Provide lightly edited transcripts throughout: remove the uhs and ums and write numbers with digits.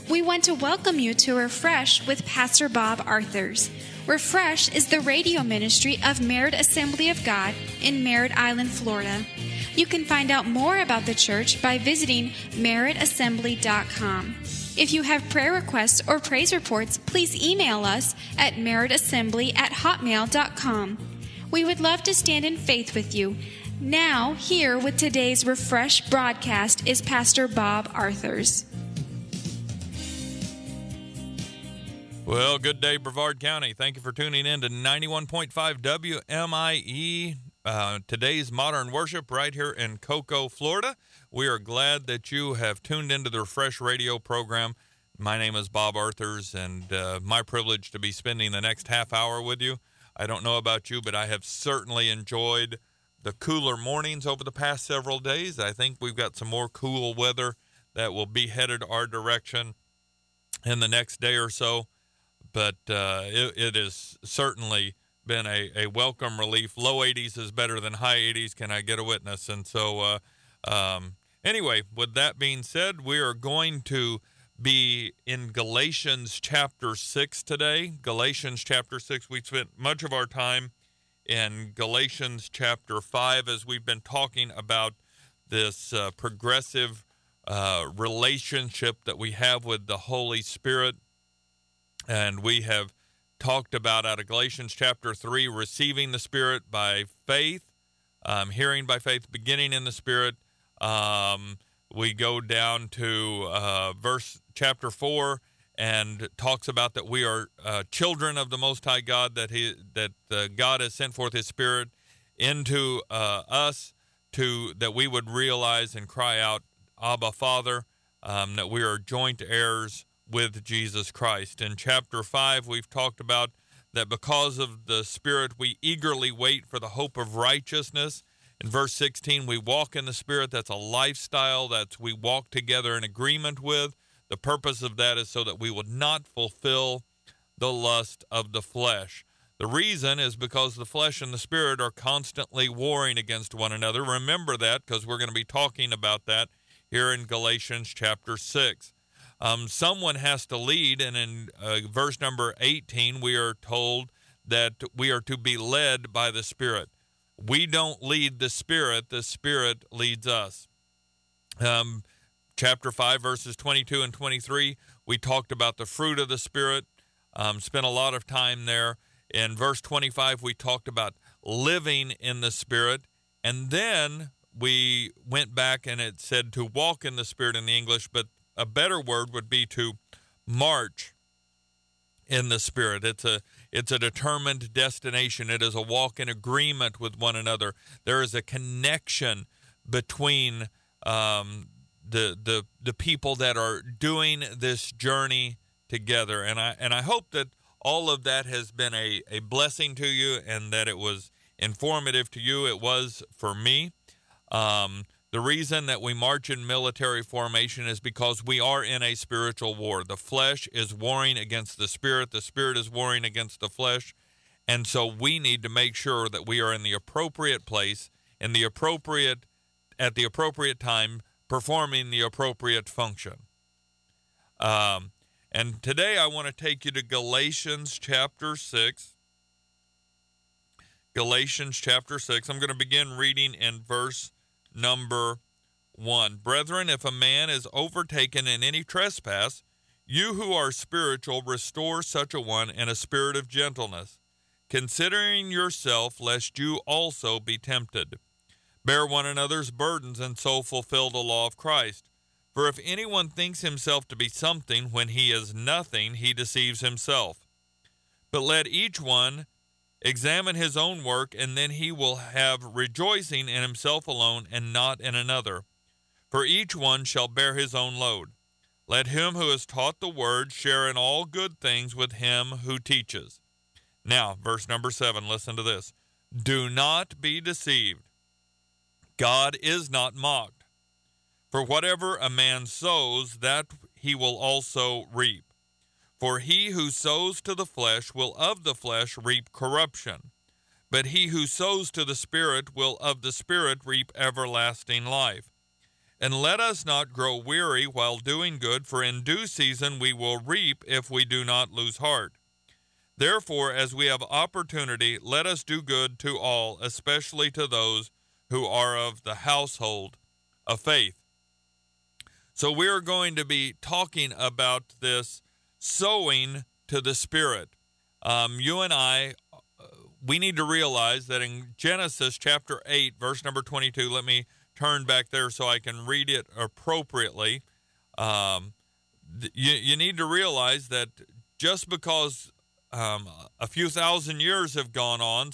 We want to welcome you to Refresh with Pastor Bob Arthurs. Refresh is the radio ministry of Merritt Assembly of God in Merritt Island, Florida. You can find out more about the church by visiting merrittassembly.com. If you have prayer requests or praise reports, please email us at merrittassembly@hotmail.com. We would love to stand in faith with you. Now, here with today's Refresh broadcast is Pastor Bob Arthurs. Well, good day, Brevard County. Thank you for tuning in to 91.5 WMIE, today's Modern Worship right here in Cocoa, Florida. We are glad that you have tuned into the Refresh radio program. My name is Bob Arthurs, and my privilege to be spending the next half hour with you. I don't know about you, but I have certainly enjoyed the cooler mornings over the past several days. I think we've got some more cool weather that will be headed our direction in the next day or so. But it has certainly been a welcome relief. Low 80s is better than high 80s. Can I get a witness? And so anyway, with that being said, we are going to be in Galatians chapter 6 today. Galatians chapter 6. We spent much of our time in Galatians chapter 5 as we've been talking about this progressive relationship that we have with the Holy Spirit. And we have talked about out of Galatians chapter 3, receiving the Spirit by faith, hearing by faith, beginning in the Spirit. We go down to chapter 4 and talks about that we are children of the Most High God, that God has sent forth His Spirit into us that we would realize and cry out, Abba, Father, that we are joint heirs with Jesus Christ. In chapter 5, we've talked about that because of the Spirit, we eagerly wait for the hope of righteousness. In verse 16, we walk in the Spirit. That's a lifestyle that we walk together in agreement with. The purpose of that is so that we would not fulfill the lust of the flesh. The reason is because the flesh and the Spirit are constantly warring against one another. Remember that, because we're going to be talking about that here in Galatians chapter 6. Someone has to lead, and in verse number 18, we are told that we are to be led by the Spirit. We don't lead the Spirit leads us. Chapter 5, verses 22 and 23, we talked about the fruit of the Spirit, spent a lot of time there. In verse 25, we talked about living in the Spirit, and then we went back and it said to walk in the Spirit in the English, but a better word would be to march in the Spirit. It's a determined destination. It is a walk in agreement with one another. There is a connection between the people that are doing this journey together. And I hope that all of that has been a blessing to you and that it was informative to you. It was for me. The reason that we march in military formation is because we are in a spiritual war. The flesh is warring against the Spirit is warring against the flesh, and so we need to make sure that we are in the appropriate place, at the appropriate time, performing the appropriate function. And today I want to take you to Galatians chapter 6. Galatians chapter 6. I'm going to begin reading in verse number 1. Brethren, if a man is overtaken in any trespass, you who are spiritual, restore such a one in a spirit of gentleness, considering yourself, lest you also be tempted. Bear one another's burdens, and so fulfill the law of Christ. For if anyone thinks himself to be something when he is nothing, he deceives himself. But let each one examine his own work, and then he will have rejoicing in himself alone and not in another. For each one shall bear his own load. Let him who is taught the word share in all good things with him who teaches. Now, verse number 7, listen to this. Do not be deceived. God is not mocked. For whatever a man sows, that he will also reap. For he who sows to the flesh will of the flesh reap corruption, but he who sows to the Spirit will of the Spirit reap everlasting life. And let us not grow weary while doing good, for in due season we will reap if we do not lose heart. Therefore, as we have opportunity, let us do good to all, especially to those who are of the household of faith. So we're going to be talking about this sowing to the Spirit. You and I, we need to realize that in Genesis chapter 8, verse number 22, let me turn back there so I can read it appropriately. You need to realize that just because a few thousand years have gone on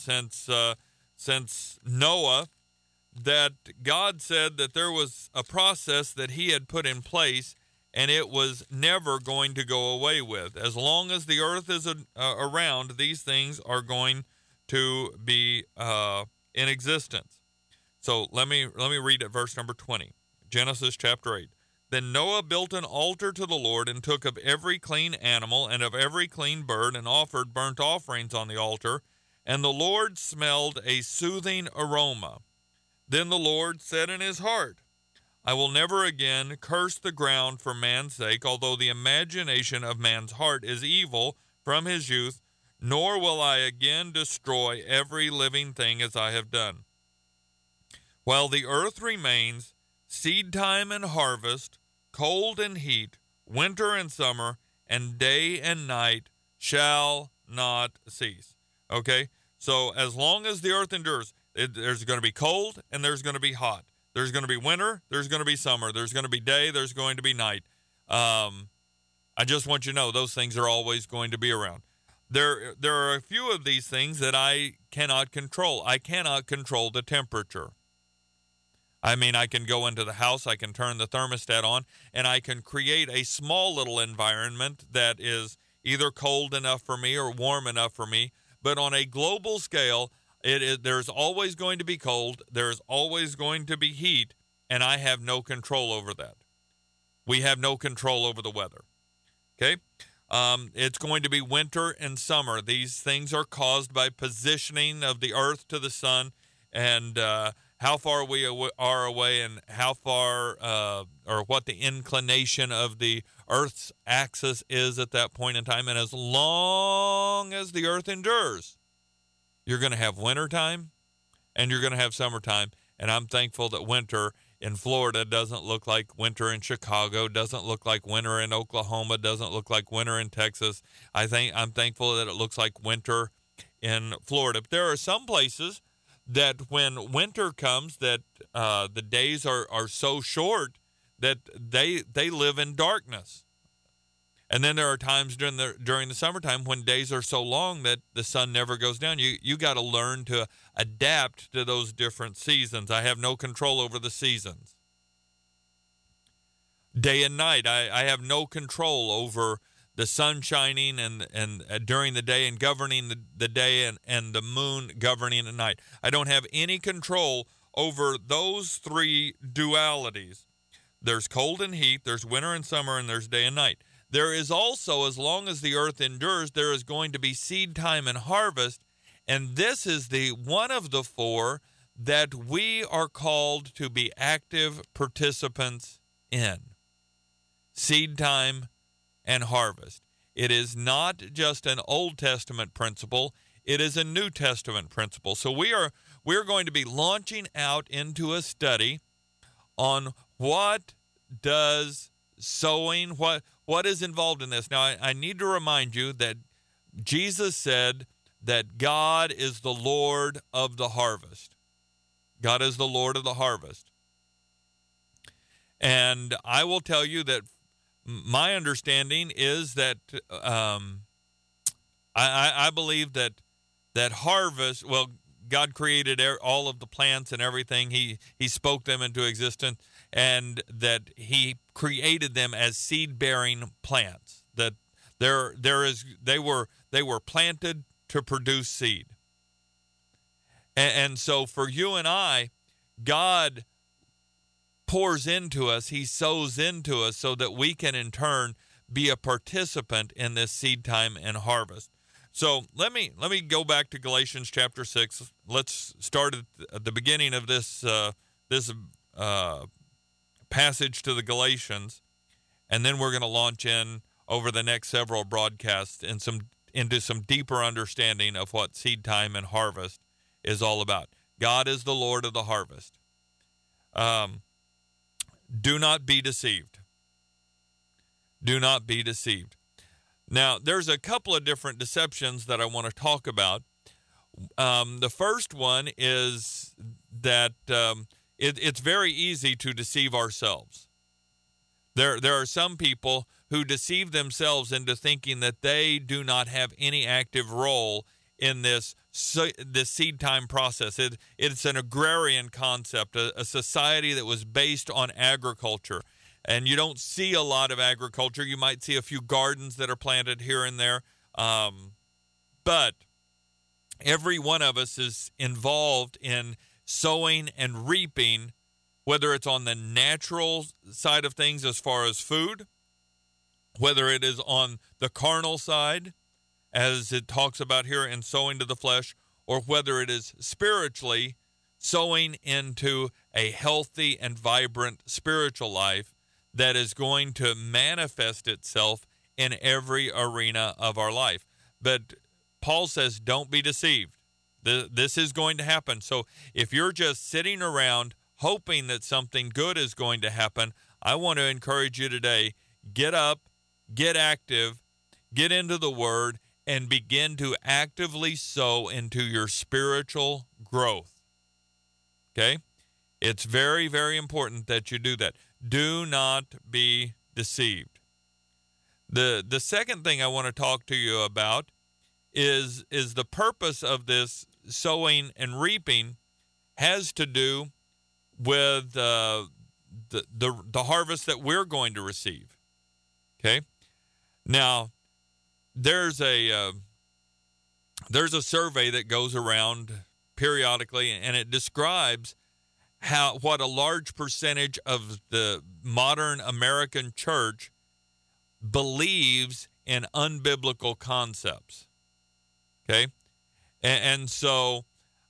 since Noah, that God said that there was a process that he had put in place, and it was never going to go away with. As long as the earth is around, these things are going to be in existence. So let me read at verse number 20, Genesis chapter 8. Then Noah built an altar to the Lord and took of every clean animal and of every clean bird and offered burnt offerings on the altar. And the Lord smelled a soothing aroma. Then the Lord said in his heart, I will never again curse the ground for man's sake, although the imagination of man's heart is evil from his youth, nor will I again destroy every living thing as I have done. While the earth remains, seed time and harvest, cold and heat, winter and summer, and day and night shall not cease. Okay? So as long as the earth endures, there's going to be cold and there's going to be hot. There's going to be winter, there's going to be summer, there's going to be day, there's going to be night. I just want you to know those things are always going to be around. There are a few of these things that I cannot control. I cannot control the temperature. I mean, I can go into the house, I can turn the thermostat on, and I can create a small little environment that is either cold enough for me or warm enough for me. But on a global scale, there's always going to be cold, there's always going to be heat, and I have no control over that. We have no control over the weather. Okay? It's going to be winter and summer. These things are caused by positioning of the earth to the sun and how far we are away and how far or what the inclination of the Earth's axis is at that point in time. And as long as the Earth endures, you're going to have winter time and you're going to have summertime. And I'm thankful that winter in Florida doesn't look like winter in Chicago, doesn't look like winter in Oklahoma, doesn't look like winter in Texas. I'm thankful that it looks like winter in Florida. But there are some places that when winter comes, that the days are so short that they live in darkness. And then there are times during the summertime when days are so long that the sun never goes down. You got to learn to adapt to those different seasons. I have no control over the seasons. Day and night, I have no control over the sun shining and during the day and governing the day and the moon governing the night. I don't have any control over those three dualities. There's cold and heat, there's winter and summer, and there's day and night. There is also, as long as the earth endures, there is going to be seed time and harvest, and this is the one of the four that we are called to be active participants in. Seed time and harvest. It is not just an Old Testament principle, it is a New Testament principle. So we're going to be launching out into a study on what does sowing, what is involved in this. Now I need to remind you that Jesus said that God is the Lord of the harvest. God is the Lord of the harvest. And I will tell you that my understanding is that I believe that harvest, well, God created all of the plants and everything. He spoke them into existence, and that he created them as seed-bearing plants. That they were planted to produce seed. And so for you and I, God pours into us, he sows into us so that we can in turn be a participant in this seed time and harvest. So let me go back to Galatians chapter 6. Let's start at the beginning of this passage to the Galatians, and then we're going to launch in over the next several broadcasts into some deeper understanding of what seed time and harvest is all about. God is the Lord of the harvest. Do not be deceived. Do not be deceived. Now, there's a couple of different deceptions that I want to talk about. The first one is that it's very easy to deceive ourselves. There are some people who deceive themselves into thinking that they do not have any active role in this seed time process. It's an agrarian concept, a society that was based on agriculture. And you don't see a lot of agriculture. You might see a few gardens that are planted here and there. But every one of us is involved in sowing and reaping, whether it's on the natural side of things as far as food, whether it is on the carnal side, as it talks about here in sowing to the flesh, or whether it is spiritually sowing into a healthy and vibrant spiritual life that is going to manifest itself in every arena of our life. But Paul says, don't be deceived. This is going to happen. So if you're just sitting around hoping that something good is going to happen, I want to encourage you today, get up, get active, get into the Word, and begin to actively sow into your spiritual growth. Okay? It's very, very important that you do that. Do not be deceived. The second thing I want to talk to you about is the purpose of this sowing and reaping has to do with the harvest that we're going to receive. Okay? Now, there's a survey that goes around periodically, and it describes what a large percentage of the modern American church believes in unbiblical concepts. Okay, and so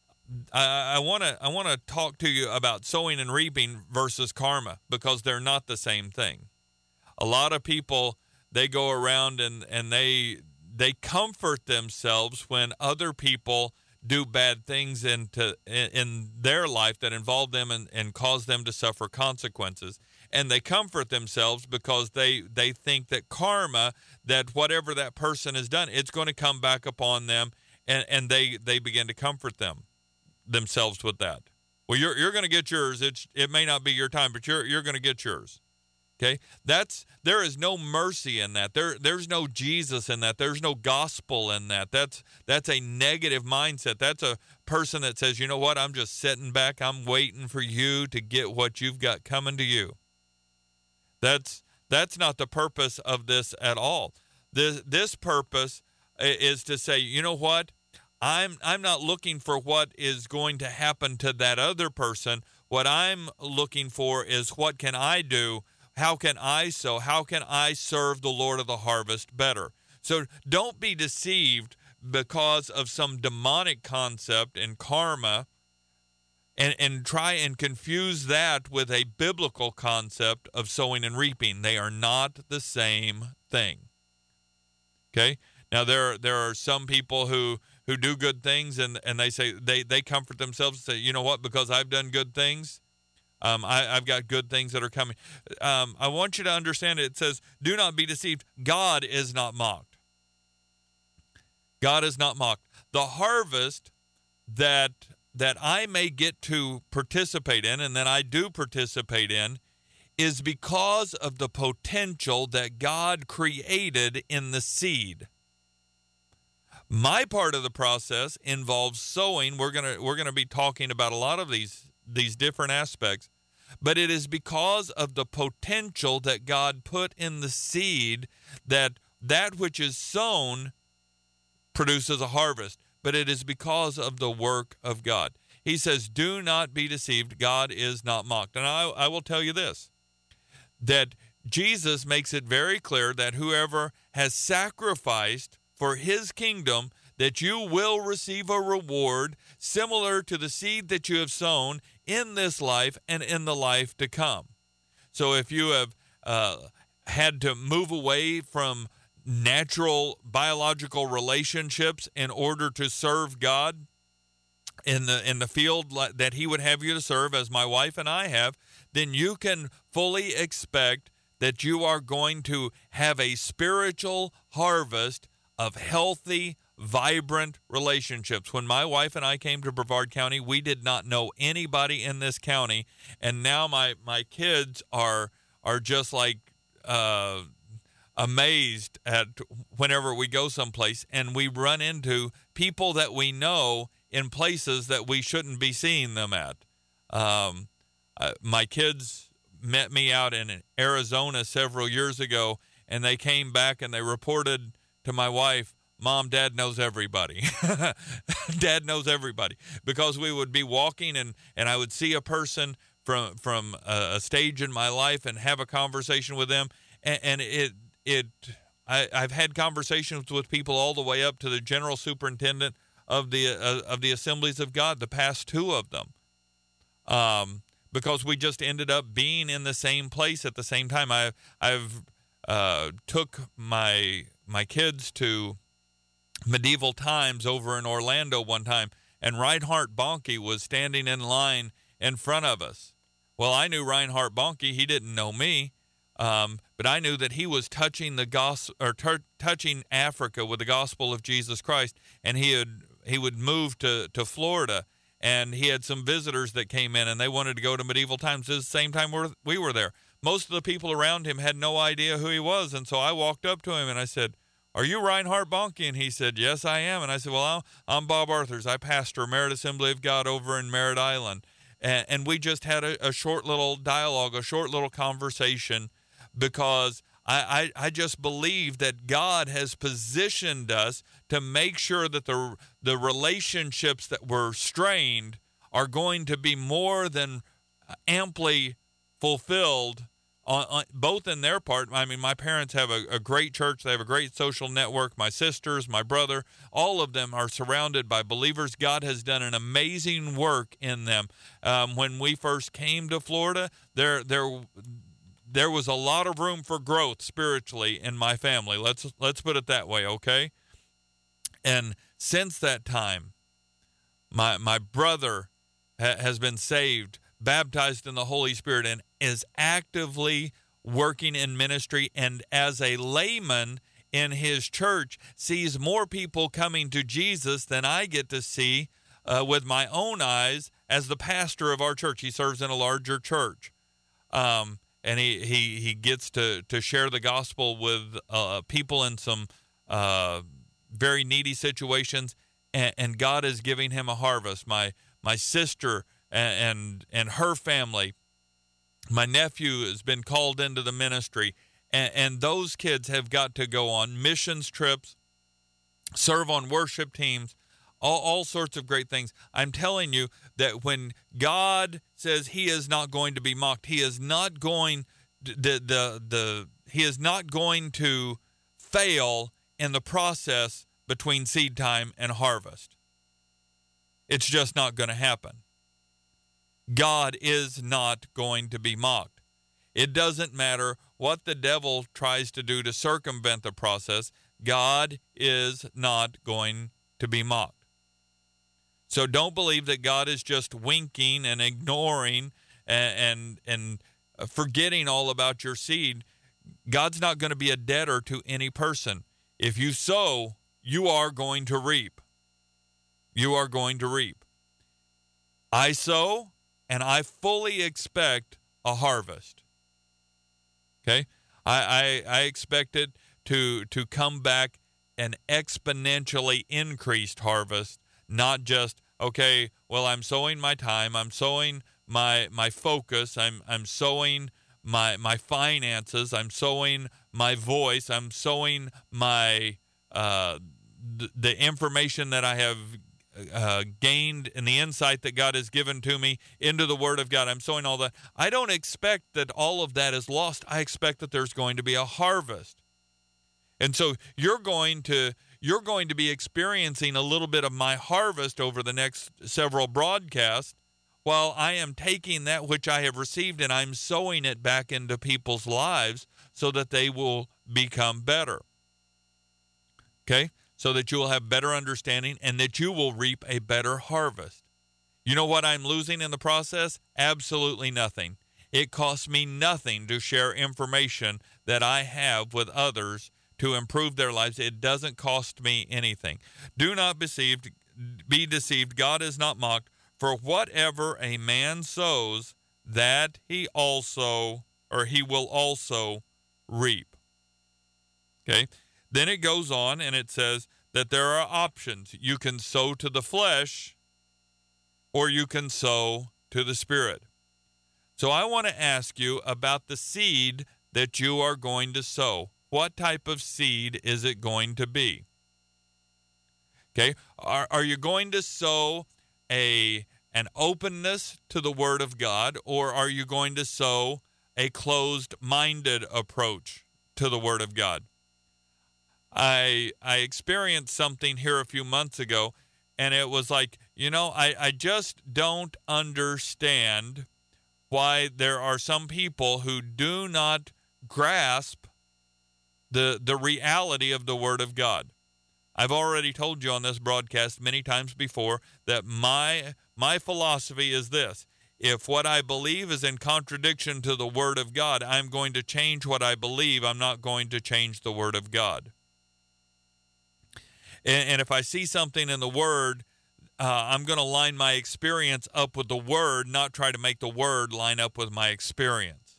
I want to talk to you about sowing and reaping versus karma, because they're not the same thing. A lot of people, they go around and they comfort themselves when other people do bad things in their life that involve them and cause them to suffer consequences. And they comfort themselves because they think that karma, that whatever that person has done, it's going to come back upon them, and they begin to comfort themselves with that. Well, you're going to get yours. It may not be your time, but you're going to get yours. Okay? There is no mercy in that. There's no Jesus in that. There's no gospel in that. That's a negative mindset. That's a person that says, you know what, I'm just sitting back. I'm waiting for you to get what you've got coming to you. That's not the purpose of this at all. This purpose is to say, you know what, I'm not looking for what is going to happen to that other person. What I'm looking for is, what can I do? How can I sow? How can I serve the Lord of the harvest better? So don't be deceived because of some demonic concept in karma and try and confuse that with a biblical concept of sowing and reaping. They are not the same thing. Okay? Now, there are some people who do good things and they say, they comfort themselves and say, you know what, because I've done good things, I've got good things that are coming. I want you to understand it says, do not be deceived. God is not mocked. God is not mocked. The harvest that I may get to participate in, and that I do participate in, is because of the potential that God created in the seed. My part of the process involves sowing. We're gonna be talking about a lot of these different aspects, but it is because of the potential that God put in the seed that which is sown produces a harvest. But it is because of the work of God. He says, do not be deceived. God is not mocked. And I will tell you this, that Jesus makes it very clear that whoever has sacrificed for his kingdom, that you will receive a reward similar to the seed that you have sown in this life and in the life to come. So if you have had to move away from natural biological relationships in order to serve God in the field that he would have you to serve, as my wife and I have, then you can fully expect that you are going to have a spiritual harvest of healthy, vibrant relationships. When my wife and I came to Brevard County, we did not know anybody in this county, and now my kids are just like amazed at whenever we go someplace and we run into people that we know in places that we shouldn't be seeing them at. My kids met me out in Arizona several years ago, and they came back and they reported to my wife, Mom, Dad knows everybody. Dad knows everybody. Because we would be walking and I would see a person from a stage in my life and have a conversation with them. And I've had conversations with people all the way up to the general superintendent of the Assemblies of God, the past two of them. Because we just ended up being in the same place at the same time. I've took my kids to Medieval Times over in Orlando one time, and Reinhard Bonnke was standing in line in front of us. Well, I knew Reinhard Bonnke. He didn't know me, but I knew that he was touching the gospel, or touching Africa with the gospel of Jesus Christ, and he would move to Florida. And he had some visitors that came in, and they wanted to go to Medieval Times at the same time we were there. Most of the people around him had no idea who he was, and so I walked up to him, and I said, "Are you Reinhard Bonnke?" And he said, "Yes, I am." And I said, "Well, I'm Bob Arthurs. I pastor Merritt Assembly of God over in Merritt Island." And we just had a short little dialogue, a short little conversation, because I just believe that God has positioned us to make sure that the relationships that were strained are going to be more than amply fulfilled on both in their part. I mean, my parents have a great church. They have a great social network. My sisters, my brother, all of them are surrounded by believers. God has done an amazing work in them. When we first came to Florida, there was a lot of room for growth spiritually in my family. Let's put it that way, okay? And since that time, my brother has been saved, baptized in the Holy Spirit, and is actively working in ministry, and as a layman in his church sees more people coming to Jesus than I get to see with my own eyes as the pastor of our church. He serves in a larger church. And he gets to share the gospel with people in some very needy situations, and God is giving him a harvest. My sister and her family, my nephew has been called into the ministry, and those kids have got to go on missions trips, serve on worship teams, all sorts of great things. I'm telling you that when God says he is not going to be mocked, he is not going he is not going to fail in the process between seed time and harvest. It's just not going to happen. God is not going to be mocked. It doesn't matter what the devil tries to do to circumvent the process. God is not going to be mocked. So don't believe that God is just winking and ignoring and forgetting all about your seed. God's not going to be a debtor to any person. If you sow, you are going to reap. You are going to reap. I sow, and I fully expect a harvest. Okay? I expect it to come back an exponentially increased harvest, not just, okay, well, I'm sowing my time, I'm sowing my focus, I'm sowing my finances, I'm sowing my voice, I'm sowing my the information that I have gained and the insight that God has given to me into the Word of God. I'm sowing all that. I don't expect that all of that is lost. I expect that there's going to be a harvest. And so you're going to be experiencing a little bit of my harvest over the next several broadcasts while I am taking that which I have received and I'm sowing it back into people's lives so that they will become better. Okay? So that you will have better understanding and that you will reap a better harvest. You know what I'm losing in the process? Absolutely nothing. It costs me nothing to share information that I have with others to improve their lives. It doesn't cost me anything. Do not be deceived. God is not mocked. For whatever a man sows, that he will also reap. Okay? Then it goes on and it says that there are options. You can sow to the flesh or you can sow to the Spirit. So I want to ask you about the seed that you are going to sow. What type of seed is it going to be? Okay, are you going to sow an openness to the Word of God, or are you going to sow a closed-minded approach to the Word of God? I experienced something here a few months ago, and it was like, I just don't understand why there are some people who do not grasp the reality of the Word of God. I've already told you on this broadcast many times before that my philosophy is this. If what I believe is in contradiction to the Word of God, I'm going to change what I believe. I'm not going to change the Word of God. And if I see something in the Word, I'm going to line my experience up with the Word, not try to make the Word line up with my experience.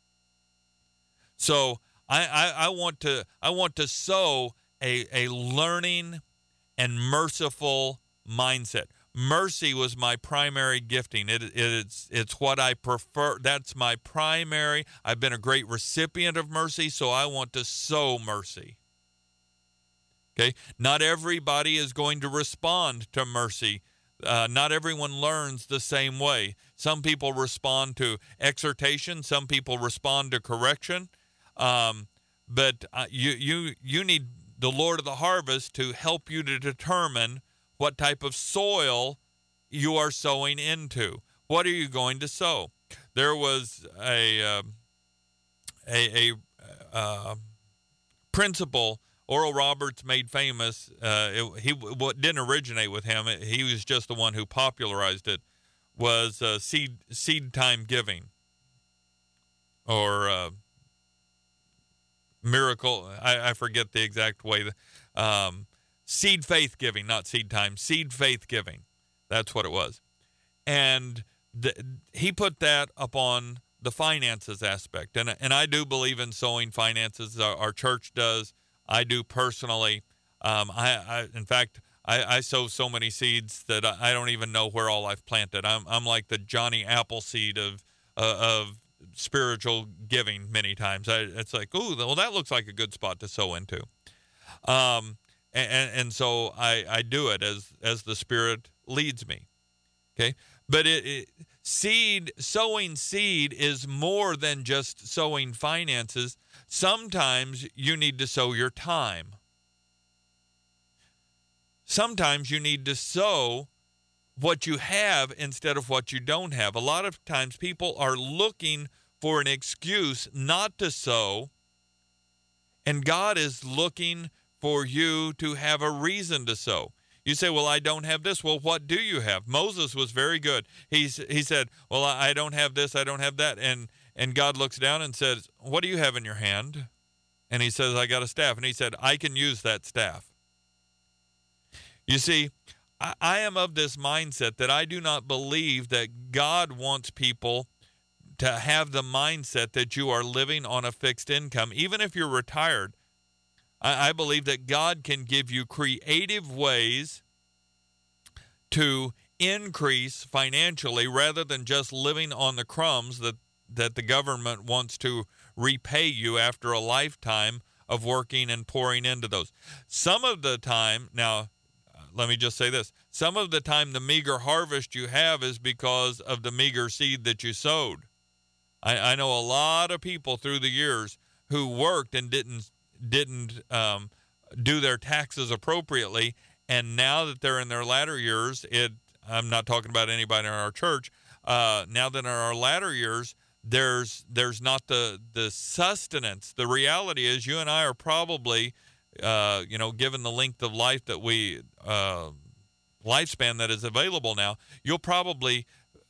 So I want to sow a learning and merciful mindset. Mercy was my primary gifting. It's what I prefer. That's my primary. I've been a great recipient of mercy, so I want to sow mercy. Okay? Not everybody is going to respond to mercy. Not everyone learns the same way. Some people respond to exhortation. Some people respond to correction. But you need the Lord of the harvest to help you to determine what type of soil you are sowing into. What are you going to sow? There was a principle Oral Roberts made famous. He didn't originate with him. He was just the one who popularized it. Was seed time giving, or miracle. I forget the exact way. Seed faith giving, not seed time. Seed faith giving. That's what it was. And he put that upon the finances aspect. And I do believe in sowing finances. Our church does. I do personally. In fact, I sow so many seeds that I don't even know where all I've planted. I'm like the Johnny Appleseed of spiritual giving many times. It's like, ooh, well, that looks like a good spot to sow into. And so I do it as the Spirit leads me. Okay, but sowing seed is more than just sowing finances. Sometimes you need to sow your time. Sometimes you need to sow what you have instead of what you don't have. A lot of times people are looking for an excuse not to sow, and God is looking for you to have a reason to sow. You say, well, I don't have this. Well, what do you have? Moses was very good. He said, well, I don't have this, I don't have that. And God looks down and says, what do you have in your hand? And he says, I got a staff. And he said, I can use that staff. You see, I am of this mindset that I do not believe that God wants people to have the mindset that you are living on a fixed income. Even if you're retired, I believe that God can give you creative ways to increase financially rather than just living on the crumbs that the government wants to repay you after a lifetime of working and pouring into those. Some of the time, now, let me just say this, some of the time the meager harvest you have is because of the meager seed that you sowed. I know a lot of people through the years who worked and didn't do their taxes appropriately, and now that they're in their latter years, I'm not talking about anybody in our church, now that in our latter years, there's not the sustenance. The reality is you and I are probably, given the length of life that we, lifespan that is available now, you'll probably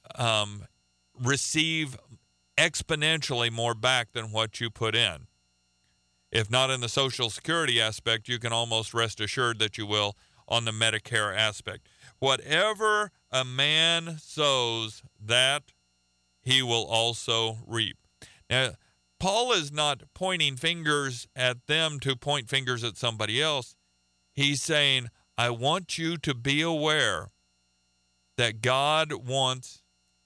receive exponentially more back than what you put in. If not in the Social Security aspect, you can almost rest assured that you will on the Medicare aspect. Whatever a man sows, that he will also reap. Now, Paul is not pointing fingers at them to point fingers at somebody else. He's saying, I want you to be aware that God wants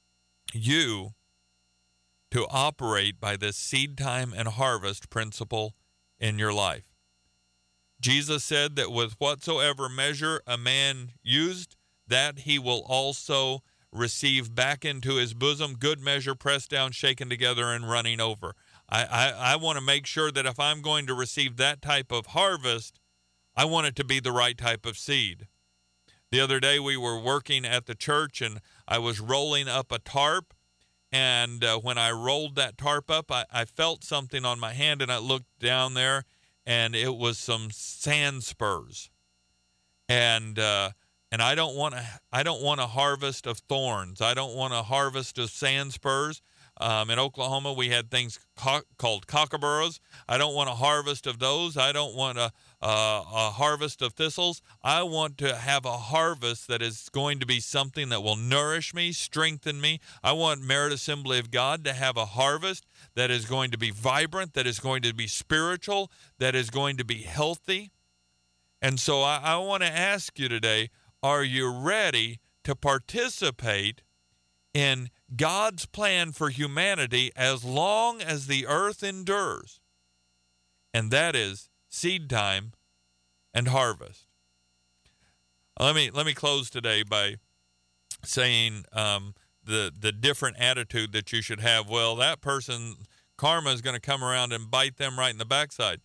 you to operate by this seed time and harvest principle in your life. Jesus said that with whatsoever measure a man used, that he will also receive back into his bosom, good measure, pressed down, shaken together, and running over. I want to make sure that if I'm going to receive that type of harvest, I want it to be the right type of seed. The other day we were working at the church, and I was rolling up a tarp, and when I rolled that tarp up, I felt something on my hand, and I looked down there, and it was some sand spurs. And I don't want a harvest of thorns. I don't want a harvest of sand spurs. In Oklahoma, we had things called cockaburros. I don't want a harvest of those. I don't want a harvest of thistles. I want to have a harvest that is going to be something that will nourish me, strengthen me. I want Merit Assembly of God to have a harvest that is going to be vibrant, that is going to be spiritual, that is going to be healthy. And so I want to ask you today, are you ready to participate in God's plan for humanity as long as the earth endures? And that is seed time and harvest. Let me close today by saying the different attitude that you should have. Well, that person, karma is going to come around and bite them right in the backside.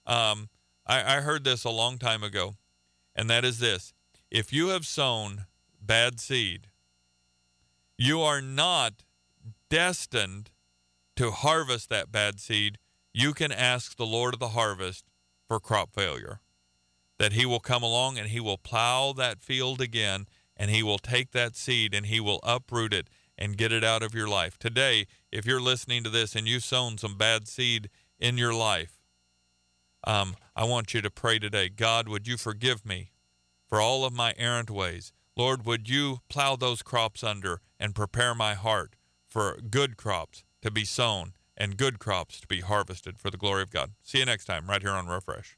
I heard this a long time ago, and that is this. If you have sown bad seed, you are not destined to harvest that bad seed. You can ask the Lord of the harvest for crop failure, that he will come along and he will plow that field again, and he will take that seed and he will uproot it and get it out of your life. Today, if you're listening to this and you've sown some bad seed in your life, I want you to pray today. God, would you forgive me for all of my errant ways? Lord, would you plow those crops under and prepare my heart for good crops to be sown and good crops to be harvested for the glory of God. See you next time right here on Refresh.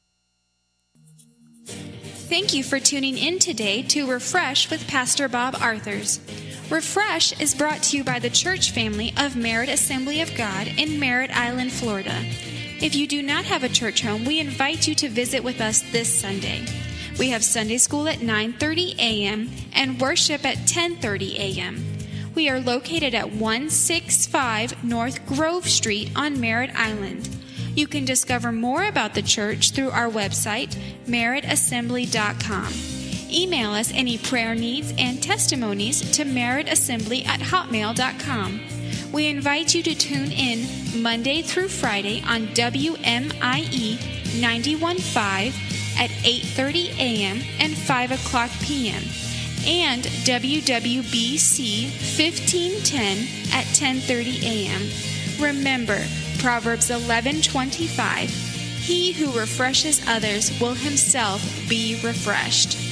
Thank you for tuning in today to Refresh with Pastor Bob Arthurs. Refresh is brought to you by the church family of Merit Assembly of God in Merritt Island, Florida. If you do not have a church home, we invite you to visit with us this Sunday. We have Sunday school at 9:30 a.m. and worship at 10:30 a.m. We are located at 165 North Grove Street on Merritt Island. You can discover more about the church through our website, merrittassembly.com. Email us any prayer needs and testimonies to merrittassembly@hotmail.com. We invite you to tune in Monday through Friday on WMIE 91.5 at 8:30 a.m. and 5 o'clock p.m. and WWBC 1510 at 10:30 a.m. Remember, Proverbs 11:25, he who refreshes others will himself be refreshed.